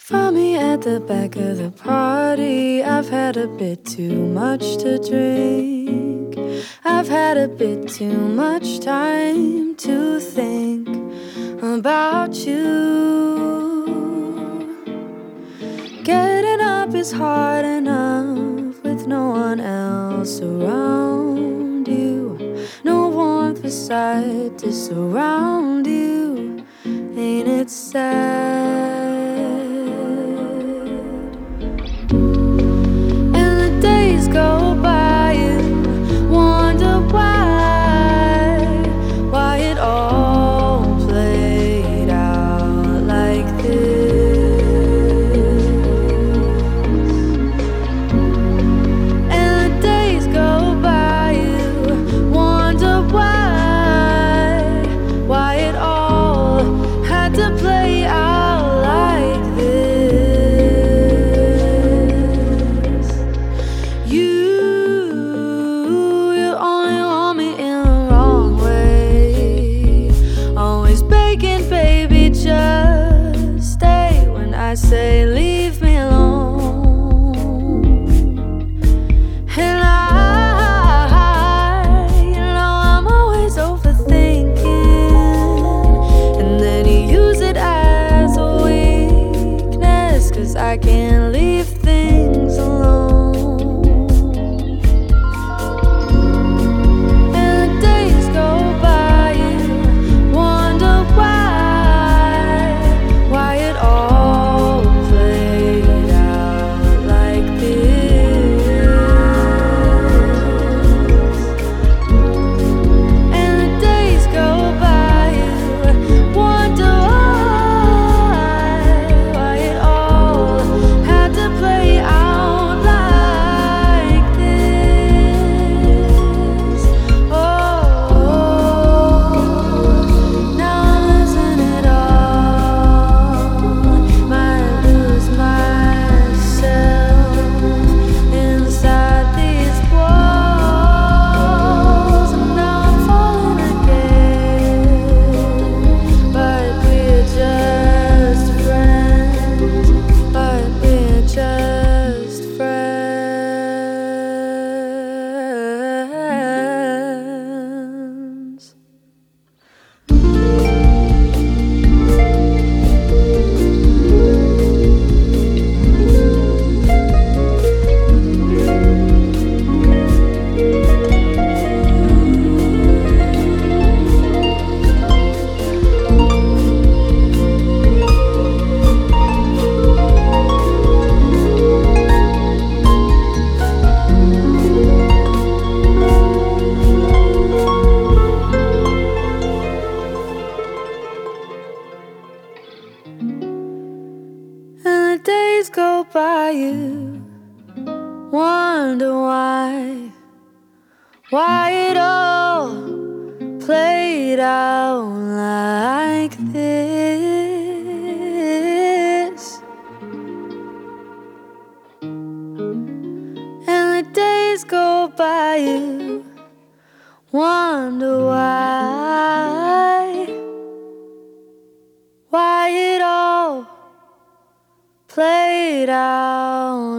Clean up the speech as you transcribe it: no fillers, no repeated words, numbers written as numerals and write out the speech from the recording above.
Find me at the back of the party. I've had a bit too much to drink. I've had a bit too much time to think about you. Getting up is hard enough with no one else around you. No warmth beside to surround you. Ain't it sad? And the days go by, you wonder why it all played out like this. And the days go by, you wonder why it all had to play out like this. You only want me in the wrong way. Always begging, baby, just stay when I say leave me alone. And I'm always overthinking. And then you use it as a weakness, 'cause I can't leave things alone. And the days go by, you wonder why it all played out like this. And the days go by, you wonder why it all had to play out like this. Oh, now I'm losing it all. Might lose myself inside these walls. And now I'm falling again. But we're just friends. But we're just friends. And the days go by, you wonder why it all played out like this. And the days go by, you wonder why it all played out